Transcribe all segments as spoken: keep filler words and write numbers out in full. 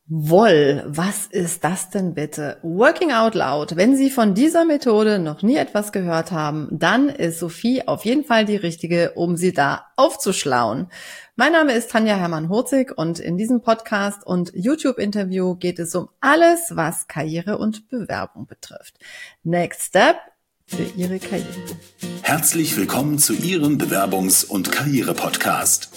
Woll, was ist das denn bitte? Working Out Loud. Wenn Sie von dieser Methode noch nie etwas gehört haben, dann ist Sophie auf jeden Fall die Richtige, um Sie da aufzuschlauen. Mein Name ist Tanja Hermann-Hurzig und in diesem Podcast und YouTube-Interview geht es um alles, was Karriere und Bewerbung betrifft. Next Step für Ihre Karriere. Herzlich willkommen zu Ihrem Bewerbungs- und Karriere-Podcast.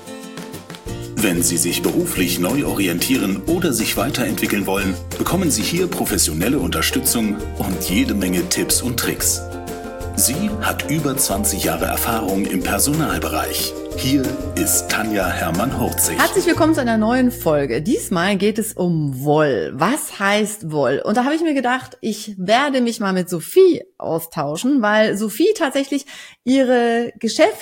Wenn Sie sich beruflich neu orientieren oder sich weiterentwickeln wollen, bekommen Sie hier professionelle Unterstützung und jede Menge Tipps und Tricks. Sie hat über zwanzig Jahre Erfahrung im Personalbereich. Hier ist Tanja Hermann-Hurzig. Herzlich willkommen zu einer neuen Folge. Diesmal geht es um Woll. Was heißt Woll? Und da habe ich mir gedacht, ich werde mich mal mit Sophie austauschen, weil Sophie tatsächlich ihre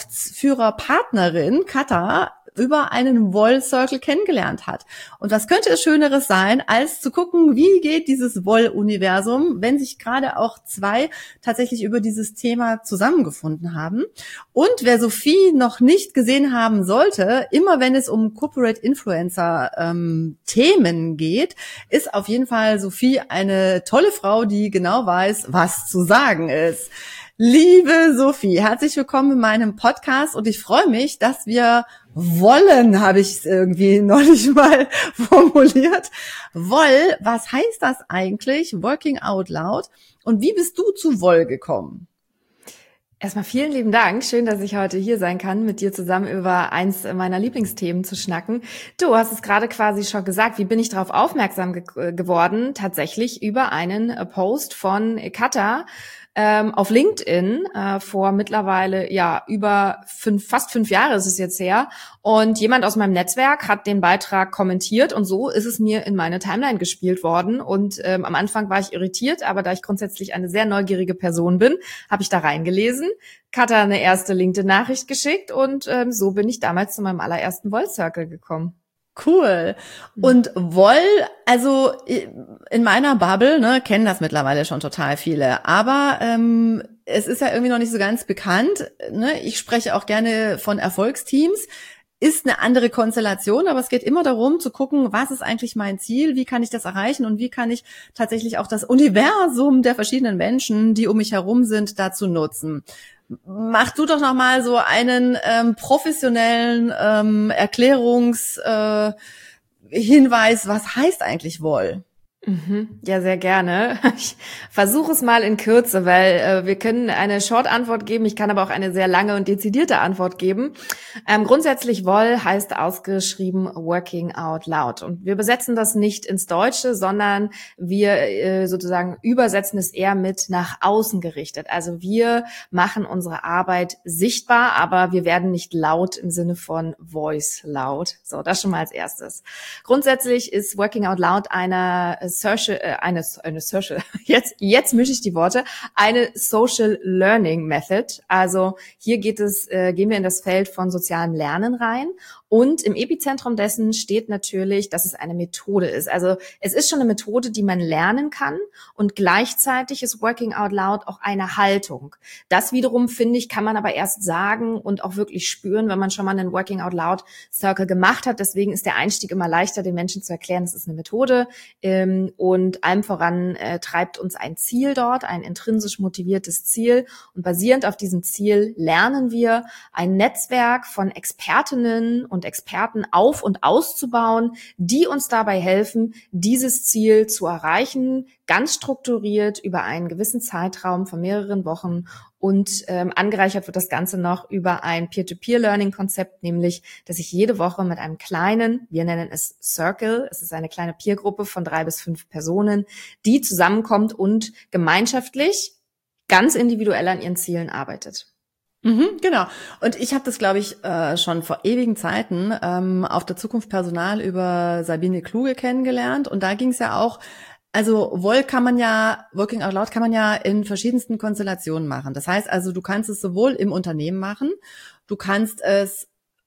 Geschäftsführerpartnerin Katha über einen Woll-Circle kennengelernt hat. Und was könnte es Schöneres sein, als zu gucken, wie geht dieses Woll-Universum, wenn sich gerade auch zwei tatsächlich über dieses Thema zusammengefunden haben. Und wer Sophie noch nicht gesehen haben sollte, immer wenn es um Corporate Influencer ähm, Themen geht, ist auf jeden Fall Sophie eine tolle Frau, die genau weiß, was zu sagen ist. Liebe Sophie, herzlich willkommen in meinem Podcast und ich freue mich, dass wir wollen, habe ich es irgendwie neulich mal formuliert. Woll, was heißt das eigentlich? Working Out Loud. Und wie bist du zu Woll gekommen? Erstmal vielen lieben Dank. Schön, dass ich heute hier sein kann, mit dir zusammen über eins meiner Lieblingsthemen zu schnacken. Du hast es gerade quasi schon gesagt. Wie bin ich darauf aufmerksam ge- geworden? Tatsächlich über einen Post von Katha ähm, auf LinkedIn äh, vor mittlerweile ja über fünf, fast fünf Jahre ist es jetzt her. Und jemand aus meinem Netzwerk hat den Beitrag kommentiert und so ist es mir in meine Timeline gespielt worden. Und ähm, am Anfang war ich irritiert, aber da ich grundsätzlich eine sehr neugierige Person bin, habe ich da reingelesen. Katha eine erste LinkedIn-Nachricht geschickt und ähm, so bin ich damals zu meinem allerersten Woll-Circle gekommen. Cool. Und Woll, also in meiner Bubble, ne, kennen das mittlerweile schon total viele, aber ähm, es ist ja irgendwie noch nicht so ganz bekannt. Ne? Ich spreche auch gerne von Erfolgsteams. Ist eine andere Konstellation, aber es geht immer darum zu gucken, was ist eigentlich mein Ziel, wie kann ich das erreichen und wie kann ich tatsächlich auch das Universum der verschiedenen Menschen, die um mich herum sind, dazu nutzen. Mach du doch noch mal so einen ähm, professionellen ähm, Erklärungshinweis, äh, was heißt eigentlich Woll? Mhm. Ja, sehr gerne. Ich versuche es mal in Kürze, weil äh, wir können eine Short-Antwort geben, ich kann aber auch eine sehr lange und dezidierte Antwort geben. Ähm, grundsätzlich Woll heißt ausgeschrieben Working Out Loud und wir übersetzen das nicht ins Deutsche, sondern wir äh, sozusagen übersetzen es eher mit nach außen gerichtet. Also wir machen unsere Arbeit sichtbar, aber wir werden nicht laut im Sinne von Voice laut. So, das schon mal als erstes. Grundsätzlich ist Working Out Loud eine Social, äh, eine, eine Social, jetzt, jetzt mische ich die Worte, eine Social Learning Method. Also hier geht es, äh, gehen wir in das Feld von sozialem Lernen rein. Und im Epizentrum dessen steht natürlich, dass es eine Methode ist. Also es ist schon eine Methode, die man lernen kann und gleichzeitig ist Working Out Loud auch eine Haltung. Das wiederum, finde ich, kann man aber erst sagen und auch wirklich spüren, wenn man schon mal einen Working Out Loud Circle gemacht hat. Deswegen ist der Einstieg immer leichter, den Menschen zu erklären, es ist eine Methode ähm, und allem voran äh, treibt uns ein Ziel dort, ein intrinsisch motiviertes Ziel und basierend auf diesem Ziel lernen wir ein Netzwerk von Expertinnen und Experten auf- und auszubauen, die uns dabei helfen, dieses Ziel zu erreichen, ganz strukturiert über einen gewissen Zeitraum von mehreren Wochen und ähm, angereichert wird das Ganze noch über ein Peer-to-Peer-Learning-Konzept, nämlich, dass ich jede Woche mit einem kleinen, wir nennen es Circle, es ist eine kleine Peer-Gruppe von drei bis fünf Personen, die zusammenkommt und gemeinschaftlich, ganz individuell an ihren Zielen arbeitet. Mhm, genau. Und ich habe das, glaube ich, äh, schon vor ewigen Zeiten ähm, auf der Zukunft Personal über Sabine Kluge kennengelernt. Und da ging es ja auch, also Woll kann man ja, Working Out Loud kann man ja in verschiedensten Konstellationen machen. Das heißt also, du kannst es sowohl im Unternehmen machen, du kannst es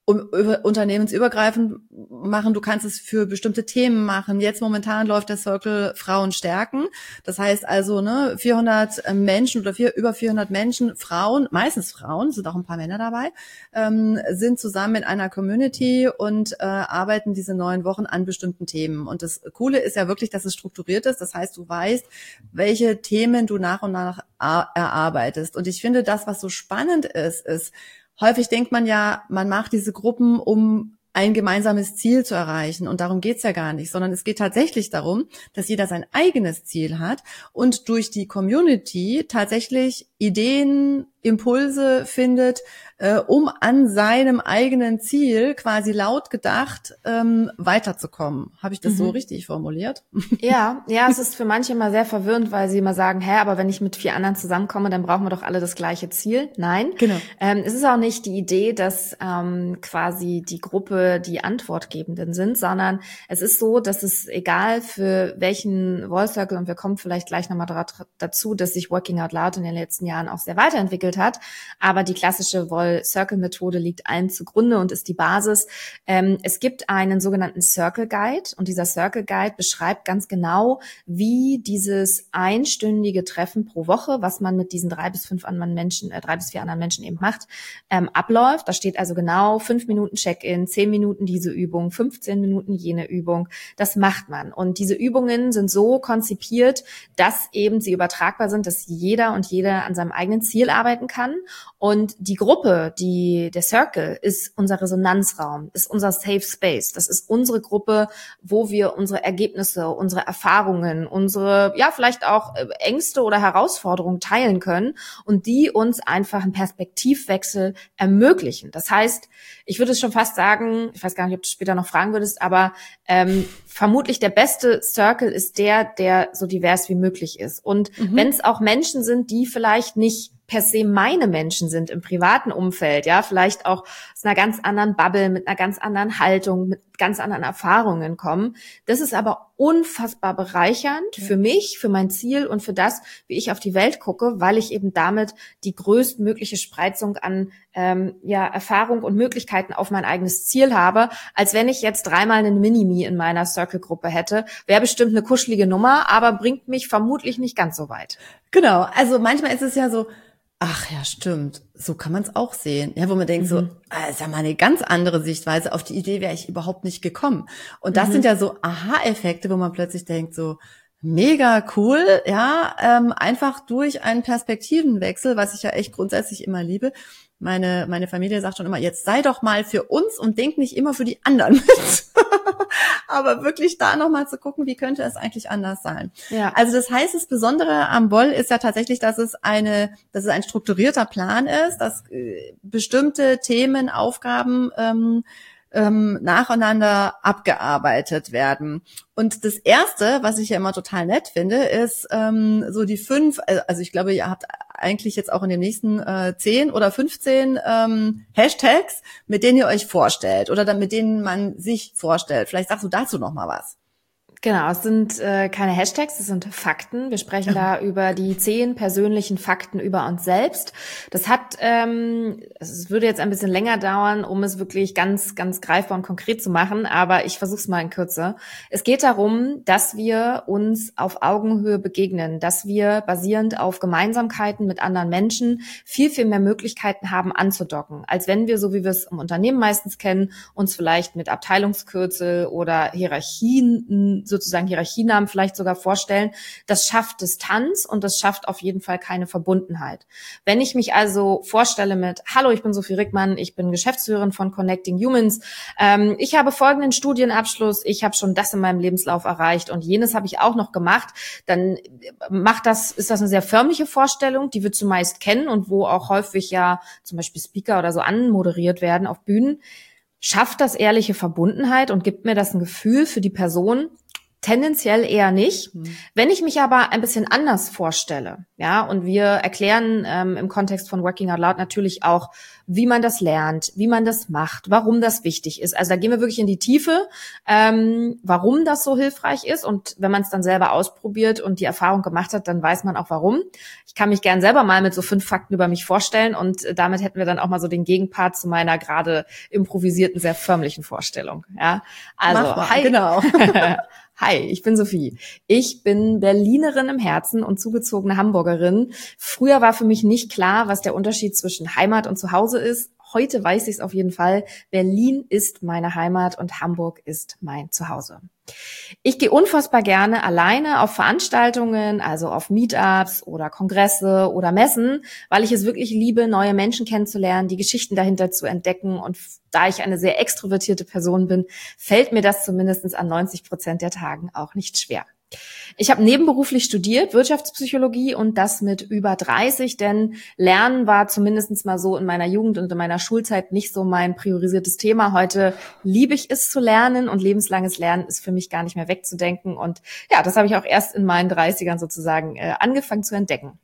um, über, unternehmensübergreifend machen. Du kannst es für bestimmte Themen machen. Jetzt momentan läuft der Circle Frauen stärken. Das heißt also, ne, vierhundert Menschen oder vier, über vierhundert Menschen, Frauen, meistens Frauen, sind auch ein paar Männer dabei, ähm, sind zusammen in einer Community und äh, arbeiten diese neun Wochen an bestimmten Themen. Und das Coole ist ja wirklich, dass es strukturiert ist. Das heißt, du weißt, welche Themen du nach und nach erarbeitest. Und ich finde, das, was so spannend ist, ist, häufig denkt man ja, man macht diese Gruppen, um ein gemeinsames Ziel zu erreichen. Und darum geht's ja gar nicht, sondern es geht tatsächlich darum, dass jeder sein eigenes Ziel hat und durch die Community tatsächlich Ideen, Impulse findet, äh, um an seinem eigenen Ziel quasi laut gedacht ähm, weiterzukommen. Habe ich das mhm. so richtig formuliert? Ja, ja, es ist für manche immer sehr verwirrend, weil sie immer sagen, hä, aber wenn ich mit vier anderen zusammenkomme, dann brauchen wir doch alle das gleiche Ziel. Nein, genau. Ähm, es ist auch nicht die Idee, dass ähm, quasi die Gruppe die Antwortgebenden sind, sondern es ist so, dass es egal für welchen Wall Circle, und wir kommen vielleicht gleich nochmal dazu, dass sich Working Out Loud in den letzten Jahren auch sehr weiterentwickelt hat, aber die klassische Wall Circle Methode liegt allen zugrunde und ist die Basis. Ähm, es gibt einen sogenannten Circle Guide und dieser Circle Guide beschreibt ganz genau, wie dieses einstündige Treffen pro Woche, was man mit diesen drei bis fünf anderen Menschen, äh, drei bis vier anderen Menschen eben macht, ähm, abläuft. Da steht also genau fünf Minuten Check-in, zehn Minuten diese Übung, fünfzehn Minuten jene Übung. Das macht man. Und diese Übungen sind so konzipiert, dass eben sie übertragbar sind, dass jeder und jede an seinem eigenen Ziel arbeiten kann. Und die Gruppe, die, der Circle, ist unser Resonanzraum, ist unser Safe Space. Das ist unsere Gruppe, wo wir unsere Ergebnisse, unsere Erfahrungen, unsere, ja, vielleicht auch Ängste oder Herausforderungen teilen können und die uns einfach einen Perspektivwechsel ermöglichen. Das heißt, ich würde es schon fast sagen, ich weiß gar nicht, ob du später noch fragen würdest, aber ähm, vermutlich der beste Circle ist der, der so divers wie möglich ist. Und mhm. wenn es auch Menschen sind, die vielleicht nicht per se meine Menschen sind im privaten Umfeld, ja, vielleicht auch aus einer ganz anderen Bubble, mit einer ganz anderen Haltung, mit ganz anderen Erfahrungen kommen. Das ist aber unfassbar bereichernd für mich, für mein Ziel und für das, wie ich auf die Welt gucke, weil ich eben damit die größtmögliche Spreizung an ähm, ja, Erfahrung und Möglichkeiten auf mein eigenes Ziel habe, als wenn ich jetzt dreimal einen Mini-Me in meiner Circle-Gruppe hätte. Wäre bestimmt eine kuschelige Nummer, aber bringt mich vermutlich nicht ganz so weit. Genau, also manchmal ist es ja so, ach ja, stimmt, so kann man es auch sehen. Ja, wo man denkt mhm. so, ah, ist ja mal eine ganz andere Sichtweise, auf die Idee wäre ich überhaupt nicht gekommen. Und das mhm. sind ja so Aha-Effekte, wo man plötzlich denkt so, mega cool, ja, ähm, einfach durch einen Perspektivenwechsel, was ich ja echt grundsätzlich immer liebe. Meine, meine Familie sagt schon immer, jetzt sei doch mal für uns und denk nicht immer für die anderen mit. Aber wirklich da nochmal zu gucken, wie könnte es eigentlich anders sein. Ja. Also das heißt, das Besondere am Woll ist ja tatsächlich, dass es eine, dass es ein strukturierter Plan ist, dass äh, bestimmte Themen, Aufgaben ähm, ähm, nacheinander abgearbeitet werden. Und das Erste, was ich ja immer total nett finde, ist ähm, so die fünf, also ich glaube, ihr habt eigentlich jetzt auch in den nächsten äh, zehn oder fünfzehn ähm, Hashtags, mit denen ihr euch vorstellt oder dann mit denen man sich vorstellt. Vielleicht sagst du dazu noch mal was. Genau, es sind äh, keine Hashtags, es sind Fakten. Wir sprechen ja. da über die zehn persönlichen Fakten über uns selbst. Das hat, ähm, es würde jetzt ein bisschen länger dauern, um es wirklich ganz, ganz greifbar und konkret zu machen, aber ich versuche es mal in Kürze. Es geht darum, dass wir uns auf Augenhöhe begegnen, dass wir basierend auf Gemeinsamkeiten mit anderen Menschen viel, viel mehr Möglichkeiten haben anzudocken, als wenn wir, so wie wir es im Unternehmen meistens kennen, uns vielleicht mit Abteilungskürzel oder Hierarchien sozusagen Hierarchienamen vielleicht sogar vorstellen. Das schafft Distanz und das schafft auf jeden Fall keine Verbundenheit. Wenn ich mich also vorstelle mit, hallo, ich bin Sophie Rickmann, ich bin Geschäftsführerin von Connecting Humans, ähm, ich habe folgenden Studienabschluss, ich habe schon das in meinem Lebenslauf erreicht und jenes habe ich auch noch gemacht, dann macht das, ist das eine sehr förmliche Vorstellung, die wir zumeist kennen und wo auch häufig ja zum Beispiel Speaker oder so anmoderiert werden auf Bühnen. Schafft das ehrliche Verbundenheit und gibt mir das ein Gefühl für die Person, Tendenziell eher nicht. Hm. Wenn ich mich aber ein bisschen anders vorstelle, ja, und wir erklären ähm, im Kontext von Working Out Loud natürlich auch, wie man das lernt, wie man das macht, warum das wichtig ist. Also da gehen wir wirklich in die Tiefe, ähm, warum das so hilfreich ist. Und wenn man es dann selber ausprobiert und die Erfahrung gemacht hat, dann weiß man auch warum. Ich kann mich gern selber mal mit so fünf Fakten über mich vorstellen und äh, damit hätten wir dann auch mal so den Gegenpart zu meiner gerade improvisierten, sehr förmlichen Vorstellung. Ja, also Mach mal, hi. Genau. Hi, ich bin Sophie. Ich bin Berlinerin im Herzen und zugezogene Hamburgerin. Früher war für mich nicht klar, was der Unterschied zwischen Heimat und Zuhause ist. Heute weiß ich es auf jeden Fall. Berlin ist meine Heimat und Hamburg ist mein Zuhause. Ich gehe unfassbar gerne alleine auf Veranstaltungen, also auf Meetups oder Kongresse oder Messen, weil ich es wirklich liebe, neue Menschen kennenzulernen, die Geschichten dahinter zu entdecken. Und da ich eine sehr extrovertierte Person bin, fällt mir das zumindest an neunzig Prozent der Tagen auch nicht schwer. Ich habe nebenberuflich studiert, Wirtschaftspsychologie, und das mit über dreißig, denn Lernen war zumindest mal so in meiner Jugend und in meiner Schulzeit nicht so mein priorisiertes Thema. Heute liebe ich es zu lernen und lebenslanges Lernen ist für mich gar nicht mehr wegzudenken. Und ja, das habe ich auch erst in meinen dreißigern sozusagen äh, angefangen zu entdecken.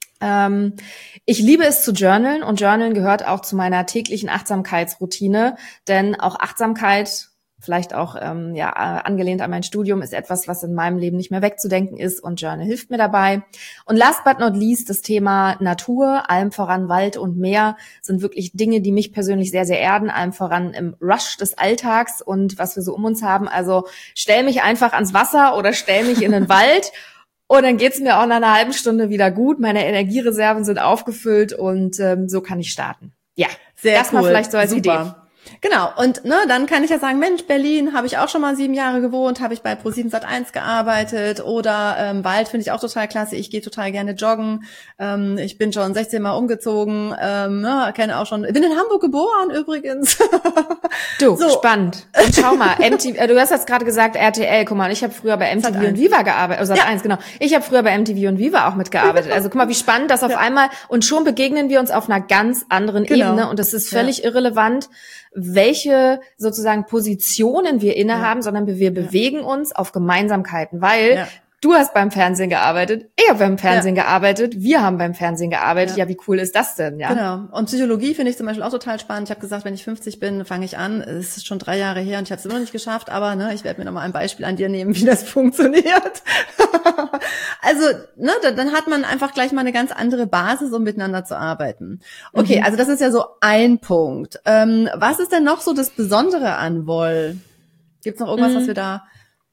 Ähm, ich liebe es zu journalen und Journalen gehört auch zu meiner täglichen Achtsamkeitsroutine, denn auch Achtsamkeit, vielleicht auch ähm, ja angelehnt an mein Studium, ist etwas, was in meinem Leben nicht mehr wegzudenken ist und Journal hilft mir dabei. Und last but not least, das Thema Natur, allem voran Wald und Meer, sind wirklich Dinge, die mich persönlich sehr, sehr erden, allem voran im Rush des Alltags und was wir so um uns haben. Also stell mich einfach ans Wasser oder stell mich in den Wald und dann geht's mir auch nach einer halben Stunde wieder gut. Meine Energiereserven sind aufgefüllt und ähm, so kann ich starten. Ja, sehr das cool. mal vielleicht so als Super. Idee. Genau, und ne, dann kann ich ja sagen, Mensch, Berlin, habe ich auch schon mal sieben Jahre gewohnt, habe ich bei Pro sieben Sat eins gearbeitet oder ähm, Wald finde ich auch total klasse, ich gehe total gerne joggen, ähm, ich bin schon sechzehn Mal umgezogen, ähm, ne, kenne auch schon, bin in Hamburg geboren übrigens. Du, so. Spannend. Und schau mal, M T V, äh, du hast jetzt gerade gesagt R T L, guck mal, ich habe früher bei M T V und Viva gearbeitet, oh, Sat eins, ja. Genau, ich habe früher bei M T V und Viva auch mitgearbeitet, also guck mal, wie spannend das auf ja. einmal, und schon begegnen wir uns auf einer ganz anderen genau. Ebene und das ist völlig ja. irrelevant, welche sozusagen Positionen wir innehaben, ja. sondern wir ja. bewegen uns auf Gemeinsamkeiten, weil ja. du hast beim Fernsehen gearbeitet, ich habe beim Fernsehen ja. gearbeitet, wir haben beim Fernsehen gearbeitet. Ja. ja, wie cool ist das denn? Ja. Genau. Und Psychologie finde ich zum Beispiel auch total spannend. Ich habe gesagt, wenn ich fünfzig bin, fange ich an. Es ist schon drei Jahre her und ich habe es immer noch nicht geschafft, aber ne, ich werde mir nochmal ein Beispiel an dir nehmen, wie das funktioniert. Also, ne, dann hat man einfach gleich mal eine ganz andere Basis, um miteinander zu arbeiten. Okay, mhm. also das ist ja so ein Punkt. Ähm, was ist denn noch so das Besondere an Woll? Gibt's noch irgendwas, mhm. was wir da...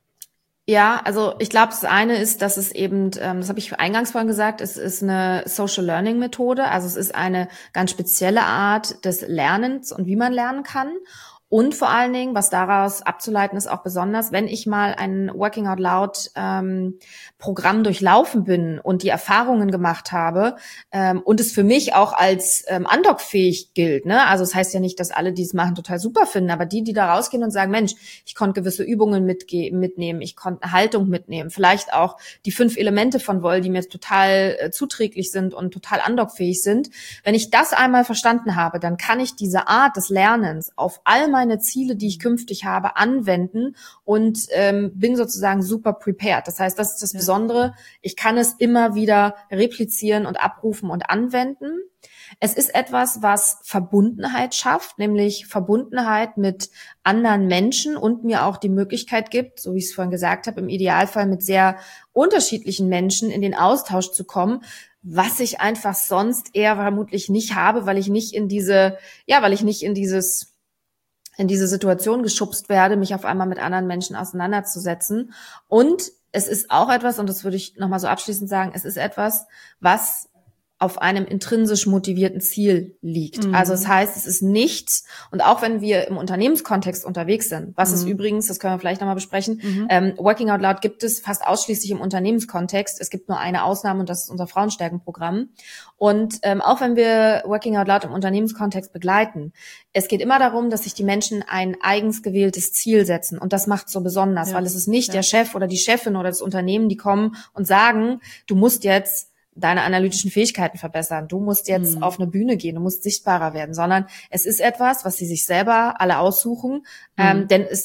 Ja, also ich glaube, das eine ist, dass es eben, ähm, das habe ich eingangs vorhin gesagt, es ist eine Social Learning Methode, also es ist eine ganz spezielle Art des Lernens und wie man lernen kann. Und vor allen Dingen, was daraus abzuleiten ist, auch besonders, wenn ich mal ein Working Out Loud ähm, Programm durchlaufen bin und die Erfahrungen gemacht habe ähm, und es für mich auch als ähm, andockfähig gilt. Ne? Also es heißt ja nicht, dass alle, die es machen, total super finden, aber die, die da rausgehen und sagen, Mensch, ich konnte gewisse Übungen mitge- mitnehmen, ich konnte eine Haltung mitnehmen, vielleicht auch die fünf Elemente von Woll, die mir total äh, zuträglich sind und total andockfähig sind. Wenn ich das einmal verstanden habe, dann kann ich diese Art des Lernens auf all meine Ziele, die ich künftig habe, anwenden und ähm, bin sozusagen super prepared. Das heißt, das ist das ja. Besondere. Ich kann es immer wieder replizieren und abrufen und anwenden. Es ist etwas, was Verbundenheit schafft, nämlich Verbundenheit mit anderen Menschen und mir auch die Möglichkeit gibt, so wie ich es vorhin gesagt habe, im Idealfall mit sehr unterschiedlichen Menschen in den Austausch zu kommen, was ich einfach sonst eher vermutlich nicht habe, weil ich nicht in diese, ja, weil ich nicht in dieses in diese Situation geschubst werde, mich auf einmal mit anderen Menschen auseinanderzusetzen. Und es ist auch etwas, und das würde ich nochmal so abschließend sagen, es ist etwas, was auf einem intrinsisch motivierten Ziel liegt. Mhm. Also das heißt, es ist nichts, und auch wenn wir im Unternehmenskontext unterwegs sind, was mhm. es übrigens, das können wir vielleicht nochmal besprechen, mhm. ähm, Working Out Loud gibt es fast ausschließlich im Unternehmenskontext. Es gibt nur eine Ausnahme und das ist unser Frauenstärkenprogramm. Und ähm, auch wenn wir Working Out Loud im Unternehmenskontext begleiten, es geht immer darum, dass sich die Menschen ein eigens gewähltes Ziel setzen, und das macht so besonders, ja. weil es ist nicht ja. der Chef oder die Chefin oder das Unternehmen, die kommen und sagen, du musst jetzt deine analytischen Fähigkeiten verbessern. Du musst jetzt mhm. auf eine Bühne gehen, du musst sichtbarer werden, sondern es ist etwas, was sie sich selber alle aussuchen, mhm. ähm, denn es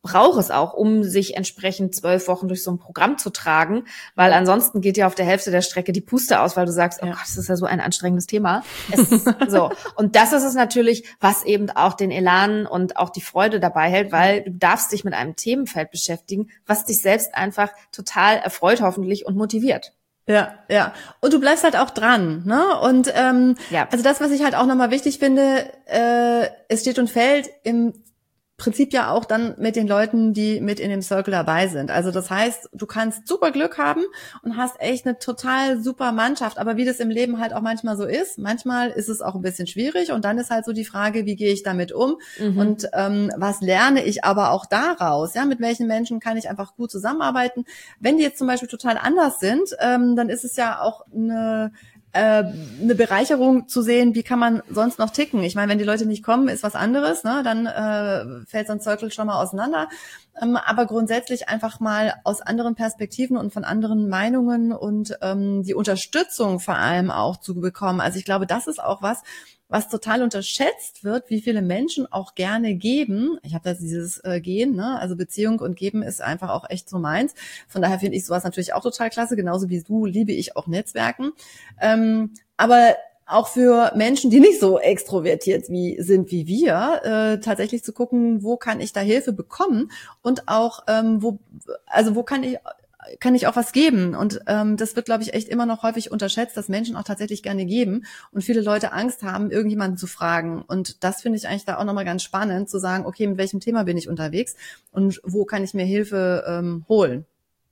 braucht es auch, um sich entsprechend zwölf Wochen durch so ein Programm zu tragen, weil ansonsten geht ja auf der Hälfte der Strecke die Puste aus, weil du sagst, oh Ja. Gott, das ist ja so ein anstrengendes Thema. Es ist so. Und das ist es natürlich, was eben auch den Elan und auch die Freude dabei hält, weil du darfst dich mit einem Themenfeld beschäftigen, was dich selbst einfach total erfreut hoffentlich und motiviert. Ja, ja. Und du bleibst halt auch dran, ne? Und ähm, Ja. also das, was ich halt auch nochmal wichtig finde, äh, es steht und fällt im Prinzip ja auch dann mit den Leuten, die mit in dem Circle dabei sind. Also das heißt, du kannst super Glück haben und hast echt eine total super Mannschaft. Aber wie das im Leben halt auch manchmal so ist, manchmal ist es auch ein bisschen schwierig. Und dann ist halt so die Frage, wie gehe ich damit um? Mhm. Und ähm, was lerne ich aber auch daraus? Ja, mit welchen Menschen kann ich einfach gut zusammenarbeiten? Wenn die jetzt zum Beispiel total anders sind, ähm, dann ist es ja auch eine eine Bereicherung zu sehen, wie kann man sonst noch ticken. Ich meine, wenn die Leute nicht kommen, ist was anderes, ne? Dann äh, fällt so ein Circle schon mal auseinander. Ähm, aber grundsätzlich einfach mal aus anderen Perspektiven und von anderen Meinungen und ähm, die Unterstützung vor allem auch zu bekommen. Also ich glaube, das ist auch was, was total unterschätzt wird, wie viele Menschen auch gerne geben. Ich habe da dieses äh, Gehen, ne? Also Beziehung und Geben ist einfach auch echt so meins. Von daher finde ich sowas natürlich auch total klasse. Genauso wie du liebe ich auch Netzwerken. Ähm, aber auch für Menschen, die nicht so extrovertiert wie sind wie wir, äh, tatsächlich zu gucken, wo kann ich da Hilfe bekommen und auch ähm, wo, also wo kann ich kann ich auch was geben. Und ähm, das wird, glaube ich, echt immer noch häufig unterschätzt, dass Menschen auch tatsächlich gerne geben und viele Leute Angst haben, irgendjemanden zu fragen. Und das finde ich eigentlich da auch nochmal ganz spannend, zu sagen, okay, mit welchem Thema bin ich unterwegs und wo kann ich mir Hilfe ähm, holen.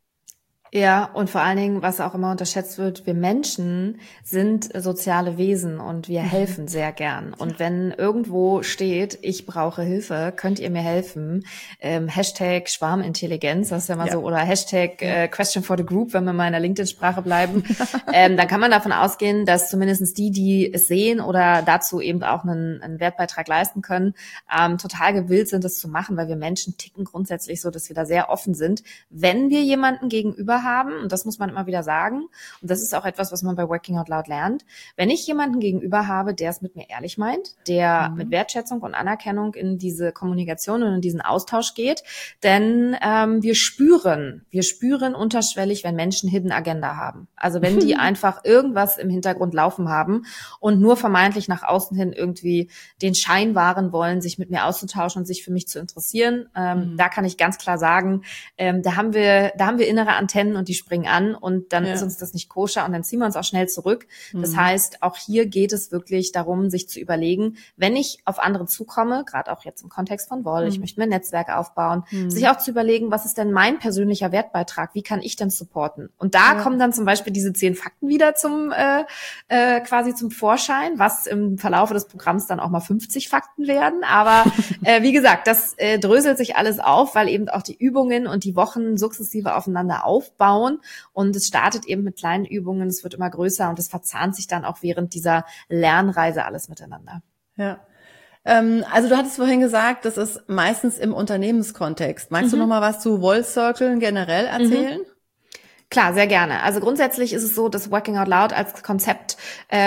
Ja, und vor allen Dingen, was auch immer unterschätzt wird, wir Menschen sind soziale Wesen und wir helfen sehr gern. Und wenn irgendwo steht, ich brauche Hilfe, könnt ihr mir helfen, ähm, Hashtag Schwarmintelligenz, das ist ja mal ja. so, oder Hashtag äh, Question for the Group, wenn wir mal in der LinkedIn-Sprache bleiben, ähm, dann kann man davon ausgehen, dass zumindest die, die es sehen oder dazu eben auch einen, einen Wertbeitrag leisten können, ähm, total gewillt sind, das zu machen, weil wir Menschen ticken grundsätzlich so, dass wir da sehr offen sind. Wenn wir jemanden gegenüber haben, und das muss man immer wieder sagen, und das ist auch etwas, was man bei Working Out Loud lernt, wenn ich jemanden gegenüber habe, der es mit mir ehrlich meint, der mhm. mit Wertschätzung und Anerkennung in diese Kommunikation und in diesen Austausch geht, denn ähm, wir spüren, wir spüren unterschwellig, wenn Menschen Hidden Agenda haben. Also wenn die einfach irgendwas im Hintergrund laufen haben und nur vermeintlich nach außen hin irgendwie den Schein wahren wollen, sich mit mir auszutauschen und sich für mich zu interessieren, ähm, mhm. da kann ich ganz klar sagen, ähm, da haben wir, da haben wir innere Antennen und die springen an und dann ja. ist uns das nicht koscher und dann ziehen wir uns auch schnell zurück. Mhm. Das heißt, auch hier geht es wirklich darum, sich zu überlegen, wenn ich auf andere zukomme, gerade auch jetzt im Kontext von Woll, mhm. ich möchte mir ein Netzwerk aufbauen, mhm. sich auch zu überlegen, was ist denn mein persönlicher Wertbeitrag, wie kann ich denn supporten? Und da ja. kommen dann zum Beispiel diese zehn Fakten wieder zum äh, äh, quasi zum Vorschein, was im Verlaufe des Programms dann auch mal fünfzig Fakten werden. Aber äh, wie gesagt, das äh, dröselt sich alles auf, weil eben auch die Übungen und die Wochen sukzessive aufeinander aufbauen. Und es startet eben mit kleinen Übungen, es wird immer größer und es verzahnt sich dann auch während dieser Lernreise alles miteinander. Ja. Ähm, also du hattest vorhin gesagt, das ist meistens im Unternehmenskontext. Magst mhm. du noch mal was zu Woll Circle generell erzählen? Mhm. Klar, sehr gerne. Also grundsätzlich ist es so, dass Working Out Loud als Konzept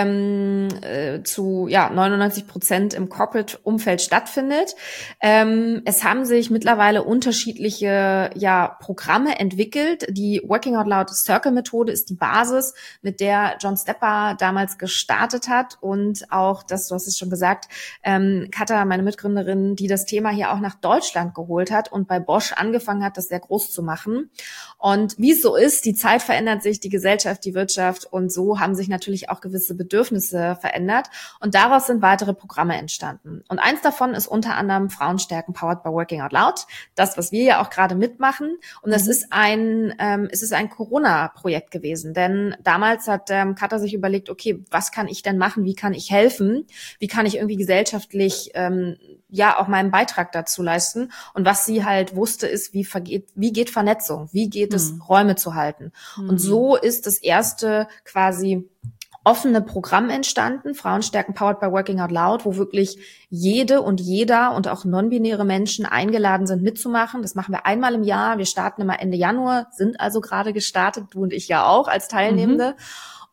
ähm, äh, zu ja neunundneunzig Prozent im Corporate-Umfeld stattfindet. Ähm, es haben sich mittlerweile unterschiedliche ja Programme entwickelt. Die Working Out Loud Circle-Methode ist die Basis, mit der John Stepper damals gestartet hat und auch, das, du hast es schon gesagt, ähm, Katha, meine Mitgründerin, die das Thema hier auch nach Deutschland geholt hat und bei Bosch angefangen hat, das sehr groß zu machen. Und wie es so ist, die Zeit verändert sich, die Gesellschaft, die Wirtschaft und so haben sich natürlich auch gewisse Bedürfnisse verändert und daraus sind weitere Programme entstanden. Und eins davon ist unter anderem Frauenstärken powered by Working Out Loud, das, was wir ja auch gerade mitmachen. Und das mhm. ist ein, ähm, es ist ein Corona-Projekt gewesen, denn damals hat ähm, Katha sich überlegt, okay, was kann ich denn machen, wie kann ich helfen, wie kann ich irgendwie gesellschaftlich ähm, ja auch meinen Beitrag dazu leisten. Und was sie halt wusste, ist, wie vergeht, wie geht Vernetzung, wie geht es, mhm. Räume zu halten. Mhm. Und so ist das erste quasi offene Programm entstanden, Frauenstärken powered by Working Out Loud, wo wirklich jede und jeder und auch non-binäre Menschen eingeladen sind mitzumachen. Das machen wir einmal im Jahr. Wir starten immer Ende Januar, sind also gerade gestartet, du und ich ja auch als Teilnehmende. Mhm.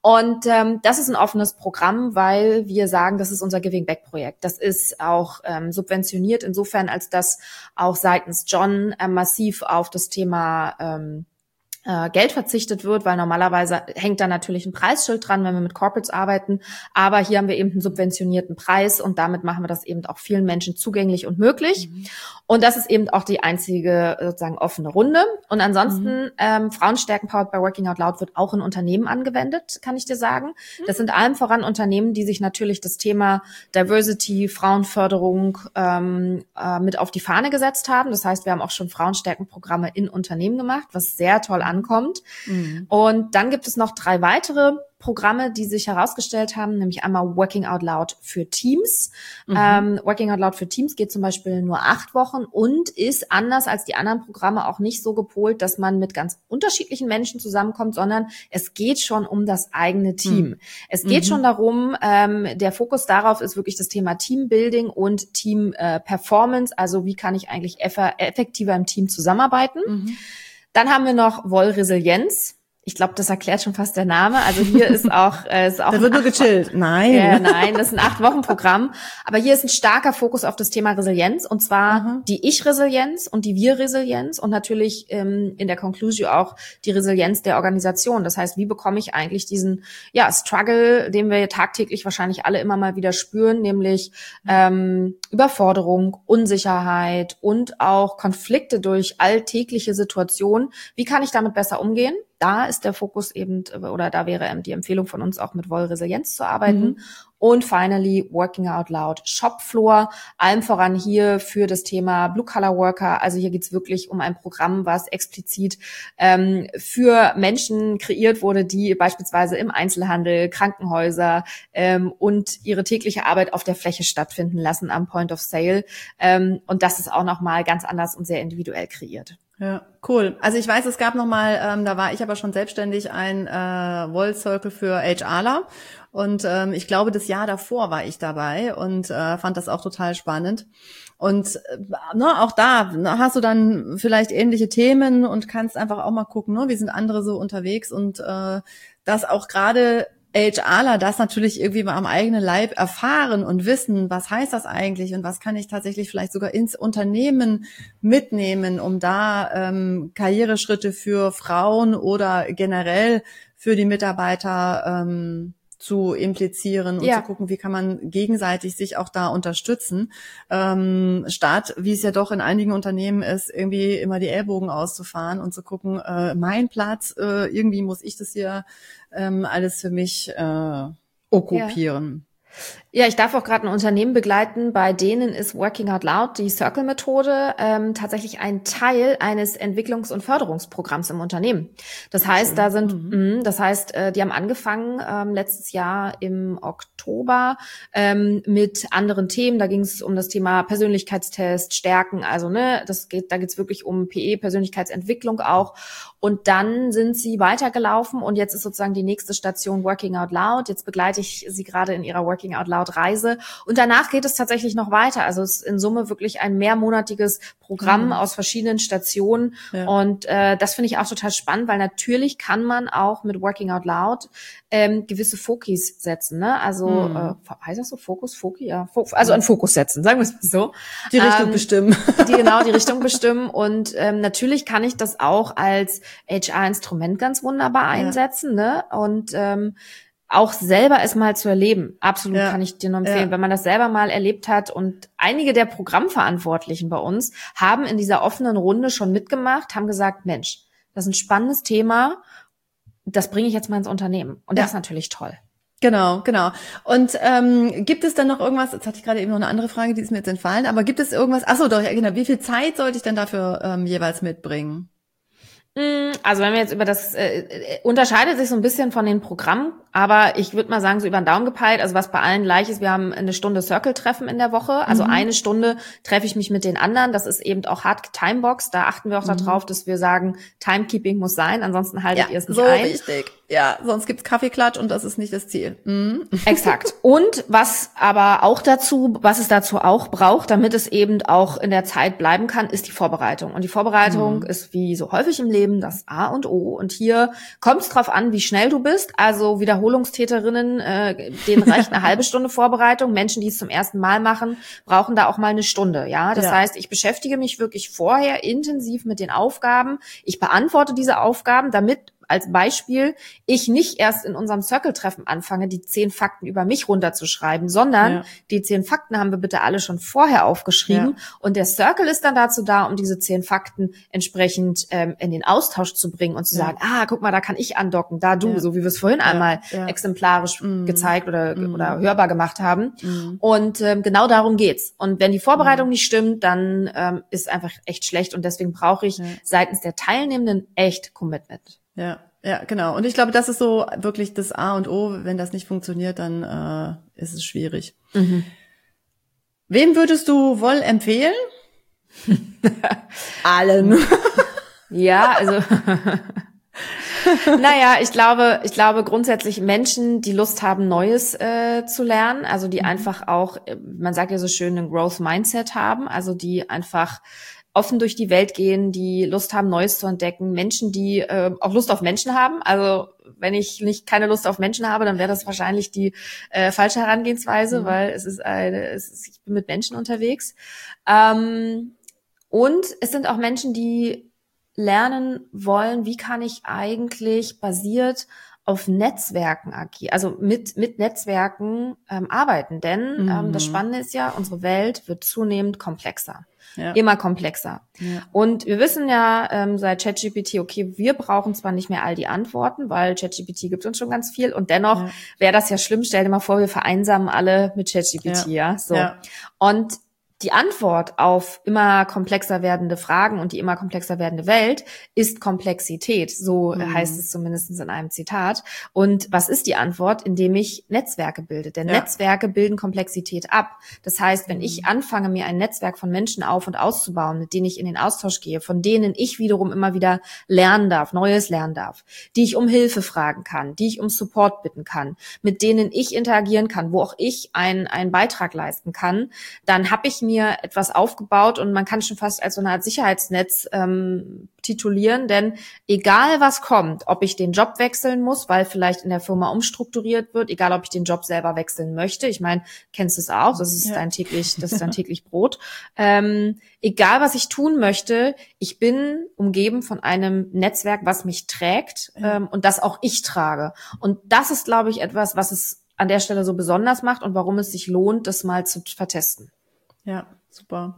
Und ähm, das ist ein offenes Programm, weil wir sagen, das ist unser Giving Back Projekt. Das ist auch ähm, subventioniert insofern, als dass auch seitens John äh, massiv auf das Thema ähm, äh, Geld verzichtet wird, weil normalerweise hängt da natürlich ein Preisschild dran, wenn wir mit Corporates arbeiten. Aber hier haben wir eben einen subventionierten Preis und damit machen wir das eben auch vielen Menschen zugänglich und möglich. Mhm. Und das ist eben auch die einzige sozusagen offene Runde. Und ansonsten, mhm. ähm, Frauenstärken Powered by Working Out Loud wird auch in Unternehmen angewendet, kann ich dir sagen. Mhm. Das sind allem voran Unternehmen, die sich natürlich das Thema Diversity, Frauenförderung ähm, äh, mit auf die Fahne gesetzt haben. Das heißt, wir haben auch schon Frauenstärkenprogramme in Unternehmen gemacht, was sehr toll ankommt. Mhm. Und dann gibt es noch drei weitere Programme, die sich herausgestellt haben, nämlich einmal Working Out Loud für Teams. Mhm. Ähm, Working Out Loud für Teams geht zum Beispiel nur acht Wochen und ist anders als die anderen Programme auch nicht so gepolt, dass man mit ganz unterschiedlichen Menschen zusammenkommt, sondern es geht schon um das eigene Team. Mhm. Es geht mhm. schon darum, ähm, der Fokus darauf ist wirklich das Thema Teambuilding und Team äh, Performance, also wie kann ich eigentlich eff- effektiver im Team zusammenarbeiten. Mhm. Dann haben wir noch Woll-Resilienz. Ich glaube, das erklärt schon fast der Name. Also hier ist auch, äh, ist auch da wird nur gechillt. Nein. Äh, nein, das ist ein acht-Wochen-Programm. Aber hier ist ein starker Fokus auf das Thema Resilienz, und zwar Aha. die Ich-Resilienz und die Wir-Resilienz und natürlich ähm, in der Conclusio auch die Resilienz der Organisation. Das heißt, wie bekomme ich eigentlich diesen ja Struggle, den wir tagtäglich wahrscheinlich alle immer mal wieder spüren, nämlich ähm, Überforderung, Unsicherheit und auch Konflikte durch alltägliche Situationen. Wie kann ich damit besser umgehen? Da ist der Fokus eben, oder da wäre die Empfehlung von uns auch mit Woll-Resilienz zu arbeiten. Mhm. Und finally, Working Out Loud Shopfloor, allem voran hier für das Thema Blue-Collar-Worker. Also hier geht's wirklich um ein Programm, was explizit ähm, für Menschen kreiert wurde, die beispielsweise im Einzelhandel, Krankenhäuser ähm, und ihre tägliche Arbeit auf der Fläche stattfinden lassen am Point of Sale. Ähm, und das ist auch nochmal ganz anders und sehr individuell kreiert. Ja, cool. Also ich weiß, es gab noch mal, ähm, da war ich aber schon selbstständig, ein äh, Woll-Circle für HRler und ähm, ich glaube, das Jahr davor war ich dabei und äh, fand das auch total spannend. Und äh, ne, auch da ne, hast du dann vielleicht ähnliche Themen und kannst einfach auch mal gucken, ne, wie sind andere so unterwegs und äh, das auch gerade HRler das natürlich irgendwie mal am eigenen Leib erfahren und wissen, was heißt das eigentlich und was kann ich tatsächlich vielleicht sogar ins Unternehmen mitnehmen, um da ähm, Karriereschritte für Frauen oder generell für die Mitarbeiter ähm, zu implizieren und ja. zu gucken, wie kann man gegenseitig sich auch da unterstützen, ähm, statt, wie es ja doch in einigen Unternehmen ist, irgendwie immer die Ellbogen auszufahren und zu gucken, äh, mein Platz, äh, irgendwie muss ich das hier ähm, alles für mich äh, okkupieren. Ja. Ja, ich darf auch gerade ein Unternehmen begleiten, bei denen ist Working Out Loud, die Circle-Methode, ähm, tatsächlich ein Teil eines Entwicklungs- und Förderungsprogramms im Unternehmen. Das heißt, Schön. da sind, mhm. mh, das heißt, äh, die haben angefangen ähm, letztes Jahr im Oktober ähm, mit anderen Themen. Da ging es um das Thema Persönlichkeitstest, Stärken, also ne, das geht, da geht's wirklich um P E, Persönlichkeitsentwicklung auch. Und dann sind sie weitergelaufen und jetzt ist sozusagen die nächste Station Working Out Loud. Jetzt begleite ich sie gerade in ihrer Working Out Loud Reise. Und danach geht es tatsächlich noch weiter. Also es ist in Summe wirklich ein mehrmonatiges Programm mhm. aus verschiedenen Stationen. Ja. Und äh, das finde ich auch total spannend, weil natürlich kann man auch mit Working Out Loud ähm, gewisse Fokis setzen. Ne? Also mhm. äh, heißt das so? Fokus? Foki? Ja. Also einen Fokus setzen, sagen wir es mal so. Die Richtung ähm, bestimmen. Die genau, die Richtung bestimmen. Und ähm, natürlich kann ich das auch als H R-Instrument ganz wunderbar einsetzen. Ja. Ne? Und ähm, auch selber es mal zu erleben. Absolut ja. kann ich dir nur empfehlen. Ja. Wenn man das selber mal erlebt hat und einige der Programmverantwortlichen bei uns haben in dieser offenen Runde schon mitgemacht, haben gesagt, Mensch, das ist ein spannendes Thema, das bringe ich jetzt mal ins Unternehmen. Und ja. das ist natürlich toll. Genau, genau. Und ähm, gibt es dann noch irgendwas, jetzt hatte ich gerade eben noch eine andere Frage, die ist mir jetzt entfallen, aber gibt es irgendwas, ach so, doch, ja, genau, wie viel Zeit sollte ich denn dafür ähm, jeweils mitbringen? Also wenn wir jetzt über das, äh, unterscheidet sich so ein bisschen von den Programmen, aber ich würde mal sagen, so über den Daumen gepeilt, also was bei allen gleich ist, wir haben eine Stunde Circle-Treffen in der Woche, also mhm. eine Stunde treffe ich mich mit den anderen, das ist eben auch Hard Timebox, da achten wir auch mhm. darauf, dass wir sagen, Timekeeping muss sein, ansonsten haltet ja, ihr es nicht so ein. Richtig. Ja, sonst gibt's Kaffeeklatsch und das ist nicht das Ziel. Mhm. Exakt. Und was aber auch dazu, was es dazu auch braucht, damit es eben auch in der Zeit bleiben kann, ist die Vorbereitung. Und die Vorbereitung mhm. ist wie so häufig im Leben das A und O. Und hier kommt es drauf an, wie schnell du bist. Also Wiederholungstäterinnen, äh, denen reicht eine halbe Stunde Vorbereitung. Menschen, die es zum ersten Mal machen, brauchen da auch mal eine Stunde. Ja, das ja. heißt, ich beschäftige mich wirklich vorher intensiv mit den Aufgaben. Ich beantworte diese Aufgaben, damit als Beispiel ich nicht erst in unserem Circle-Treffen anfange, die zehn Fakten über mich runterzuschreiben, sondern ja. die zehn Fakten haben wir bitte alle schon vorher aufgeschrieben ja. und der Circle ist dann dazu da, um diese zehn Fakten entsprechend ähm, in den Austausch zu bringen und zu ja. sagen, ah, guck mal, da kann ich andocken, da du, ja. so wie wir es vorhin ja. einmal ja. exemplarisch mhm. gezeigt oder, mhm. oder hörbar gemacht haben. Mhm. Und ähm, genau darum geht's. Und wenn die Vorbereitung mhm. nicht stimmt, dann ähm, ist einfach echt schlecht und deswegen brauche ich ja. seitens der Teilnehmenden echt Commitment. Ja, ja, genau. Und ich glaube, das ist so wirklich das A und O. Wenn das nicht funktioniert, dann äh, ist es schwierig. Mhm. Wem würdest du Woll empfehlen? Allen. Ja, also naja, ich glaube, ich glaube grundsätzlich Menschen, die Lust haben, Neues äh, zu lernen, also die mhm. einfach auch, man sagt ja so schön, ein Growth Mindset haben, also die einfach offen durch die Welt gehen, die Lust haben, Neues zu entdecken, Menschen, die äh, auch Lust auf Menschen haben. Also wenn ich nicht keine Lust auf Menschen habe, dann wäre das wahrscheinlich die äh, falsche Herangehensweise, mhm. weil es ist eine, es ist, ich bin mit Menschen unterwegs. Ähm, und es sind auch Menschen, die lernen wollen, wie kann ich eigentlich basiert auf Netzwerken agieren, also mit mit Netzwerken ähm, arbeiten. Denn mhm. ähm, das Spannende ist ja, unsere Welt wird zunehmend komplexer. Ja. Immer komplexer. Ja. Und wir wissen ja ähm, seit ChatGPT, okay, wir brauchen zwar nicht mehr all die Antworten, weil ChatGPT gibt uns schon ganz viel und dennoch ja. wäre das ja schlimm. Stell dir mal vor, wir vereinsamen alle mit ChatGPT, ja. ja? So. Ja. Und die Antwort auf immer komplexer werdende Fragen und die immer komplexer werdende Welt ist Komplexität. So mhm. heißt es zumindest in einem Zitat. Und was ist die Antwort? Indem ich Netzwerke bilde. Denn ja. Netzwerke bilden Komplexität ab. Das heißt, wenn ich anfange, mir ein Netzwerk von Menschen auf- und auszubauen, mit denen ich in den Austausch gehe, von denen ich wiederum immer wieder lernen darf, Neues lernen darf, die ich um Hilfe fragen kann, die ich um Support bitten kann, mit denen ich interagieren kann, wo auch ich einen, einen Beitrag leisten kann, dann habe ich mir etwas aufgebaut und man kann schon fast als so eine Art Sicherheitsnetz ähm, titulieren, denn egal was kommt, ob ich den Job wechseln muss, weil vielleicht in der Firma umstrukturiert wird, egal ob ich den Job selber wechseln möchte, ich meine, kennst du es auch, das ist ja. dein täglich, das ist dein täglich Brot, ähm, egal was ich tun möchte, ich bin umgeben von einem Netzwerk, was mich trägt ja. ähm, und das auch ich trage und das ist, glaube ich, etwas, was es an der Stelle so besonders macht und warum es sich lohnt, das mal zu vertesten. Ja, super.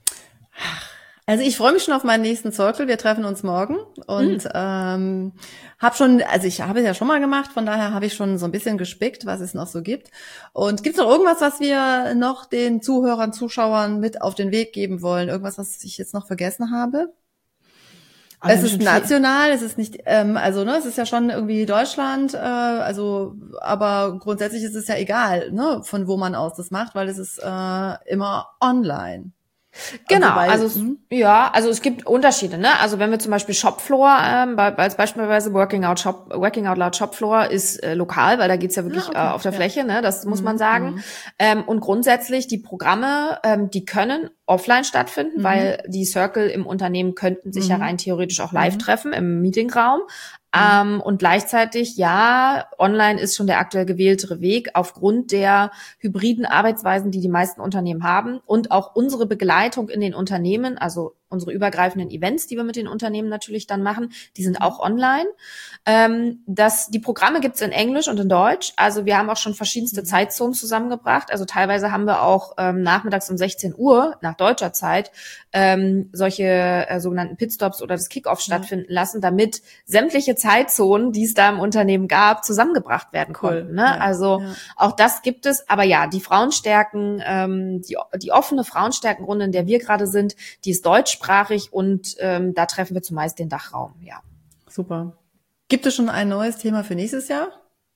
Also ich freue mich schon auf meinen nächsten Circle. Wir treffen uns morgen und mhm. ähm, habe schon, also ich habe es ja schon mal gemacht, von daher habe ich schon so ein bisschen gespickt, was es noch so gibt. Und gibt es noch irgendwas, was wir noch den Zuhörern, Zuschauern mit auf den Weg geben wollen? Irgendwas, was ich jetzt noch vergessen habe? Oh, es ist national, es ist nicht, ähm, also ne, es ist ja schon irgendwie Deutschland, äh, also aber grundsätzlich ist es ja egal, ne, von wo man aus das macht, weil es ist äh, immer online. Genau, also, bei, also es, ja, also es gibt Unterschiede, ne? Also wenn wir zum Beispiel Shopfloor, ähm, bei, als beispielsweise Working Out Shop, Working Out Loud Shopfloor ist äh, lokal, weil da geht's ja wirklich ja, okay. äh, auf der ja. Fläche, ne? Das muss man sagen. Mhm. Ähm, und grundsätzlich die Programme, ähm, die können offline stattfinden, mhm. weil die Circle im Unternehmen könnten sich mhm. ja rein theoretisch auch live mhm. treffen im Meetingraum. Ähm, und gleichzeitig, ja, online ist schon der aktuell gewählte Weg aufgrund der hybriden Arbeitsweisen, die die meisten Unternehmen haben und auch unsere Begleitung in den Unternehmen, also unsere übergreifenden Events, die wir mit den Unternehmen natürlich dann machen, die sind auch online. Ähm, das, die Programme gibt's in Englisch und in Deutsch. Also wir haben auch schon verschiedenste Zeitzonen zusammengebracht. Also teilweise haben wir auch ähm, nachmittags um sechzehn Uhr nach deutscher Zeit ähm, solche äh, sogenannten Pitstops oder das Kickoff stattfinden ja. lassen, damit sämtliche Zeitzonen, die es da im Unternehmen gab, zusammengebracht werden konnten. Cool. Ne? Ja. Also ja. auch das gibt es. Aber ja, die Frauenstärken, ähm, die, die offene Frauenstärkenrunde, in der wir gerade sind, die ist deutschsprachig und ähm, da treffen wir zumeist den Dachraum. Ja, super. Gibt es schon ein neues Thema für nächstes Jahr?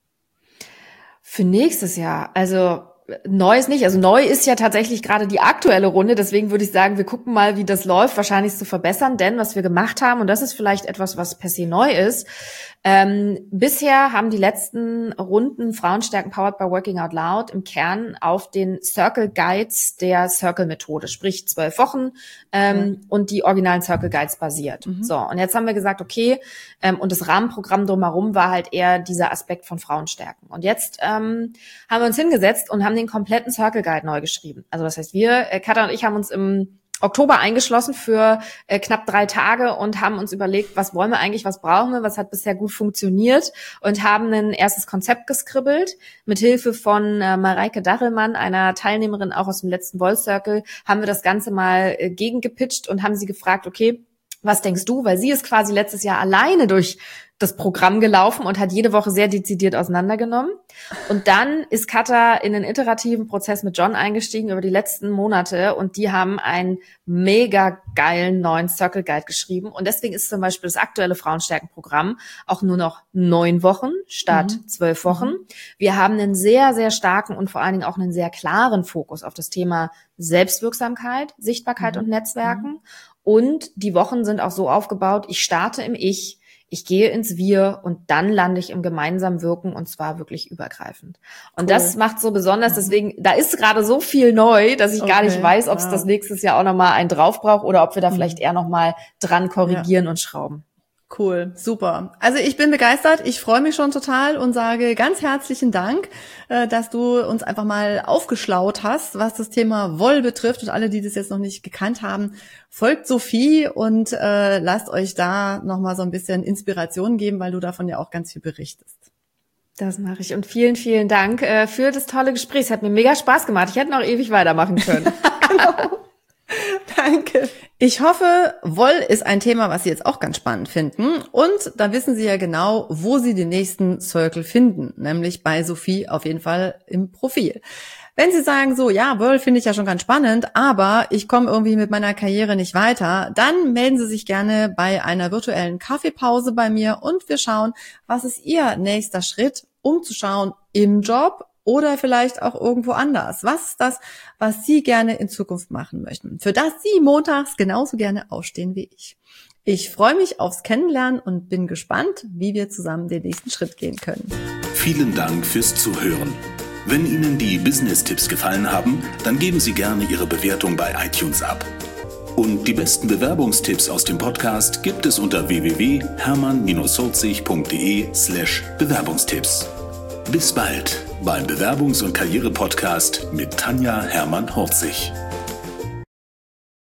Für nächstes Jahr, also Neues nicht. Also neu ist ja tatsächlich gerade die aktuelle Runde. Deswegen würde ich sagen, wir gucken mal, wie das läuft, wahrscheinlich zu verbessern. Denn was wir gemacht haben, und das ist vielleicht etwas, was per se neu ist, Ähm, bisher haben die letzten Runden Frauenstärken Powered by Working Out Loud im Kern auf den Circle Guides der Circle-Methode, sprich zwölf Wochen ähm, ja. und die originalen Circle Guides basiert. Mhm. So, und jetzt haben wir gesagt, okay, ähm, und das Rahmenprogramm drumherum war halt eher dieser Aspekt von Frauenstärken. Und jetzt ähm, haben wir uns hingesetzt und haben den kompletten Circle Guide neu geschrieben. Also das heißt, wir, äh, Katha und ich, haben uns im Oktober eingeschlossen für äh, knapp drei Tage und haben uns überlegt, was wollen wir eigentlich, was brauchen wir, was hat bisher gut funktioniert und haben ein erstes Konzept geskribbelt. Mit Hilfe von äh, Mareike Dachelmann, einer Teilnehmerin auch aus dem letzten Wall Circle, haben wir das Ganze mal äh, gegengepitcht und haben sie gefragt, okay, was denkst du? Weil sie ist quasi letztes Jahr alleine durch das Programm gelaufen und hat jede Woche sehr dezidiert auseinandergenommen. Und dann ist Katha in einen iterativen Prozess mit John eingestiegen über die letzten Monate und die haben einen mega geilen neuen Circle Guide geschrieben. Und deswegen ist zum Beispiel das aktuelle Frauenstärkenprogramm auch nur noch neun Wochen statt mhm. zwölf Wochen. Mhm. Wir haben einen sehr, sehr starken und vor allen Dingen auch einen sehr klaren Fokus auf das Thema Selbstwirksamkeit, Sichtbarkeit mhm. und Netzwerken. Mhm. Und die Wochen sind auch so aufgebaut, ich starte im Ich, ich gehe ins Wir und dann lande ich im gemeinsamen Wirken und zwar wirklich übergreifend. Und cool. das macht so besonders, deswegen, da ist gerade so viel neu, dass ich okay, gar nicht weiß, ob es wow. das nächstes Jahr auch nochmal einen drauf braucht oder ob wir da mhm. vielleicht eher nochmal dran korrigieren ja. und schrauben. Cool, super. Also ich bin begeistert, ich freue mich schon total und sage ganz herzlichen Dank, dass du uns einfach mal aufgeschlaut hast, was das Thema Woll betrifft. Und alle, die das jetzt noch nicht gekannt haben, folgt Sophie und äh, lasst euch da nochmal so ein bisschen Inspiration geben, weil du davon ja auch ganz viel berichtest. Das mache ich und vielen, vielen Dank äh, für das tolle Gespräch. Es hat mir mega Spaß gemacht. Ich hätte noch ewig weitermachen können. Genau. Danke. Ich hoffe, Woll ist ein Thema, was Sie jetzt auch ganz spannend finden. Und da wissen Sie ja genau, wo Sie den nächsten Circle finden, nämlich bei Sophie auf jeden Fall im Profil. Wenn Sie sagen so, ja, Woll finde ich ja schon ganz spannend, aber ich komme irgendwie mit meiner Karriere nicht weiter, dann melden Sie sich gerne bei einer virtuellen Kaffeepause bei mir und wir schauen, was ist Ihr nächster Schritt, um zu schauen im Job, oder vielleicht auch irgendwo anders. Was ist das, was Sie gerne in Zukunft machen möchten? Für das Sie montags genauso gerne aufstehen wie ich. Ich freue mich aufs Kennenlernen und bin gespannt, wie wir zusammen den nächsten Schritt gehen können. Vielen Dank fürs Zuhören. Wenn Ihnen die Business-Tipps gefallen haben, dann geben Sie gerne Ihre Bewertung bei iTunes ab. Und die besten Bewerbungstipps aus dem Podcast gibt es unter w w w punkt hermann holzig punkt de slash Bewerbungstipps. Bis bald beim Bewerbungs- und Karriere-Podcast mit Tanja Hermann-Horzig.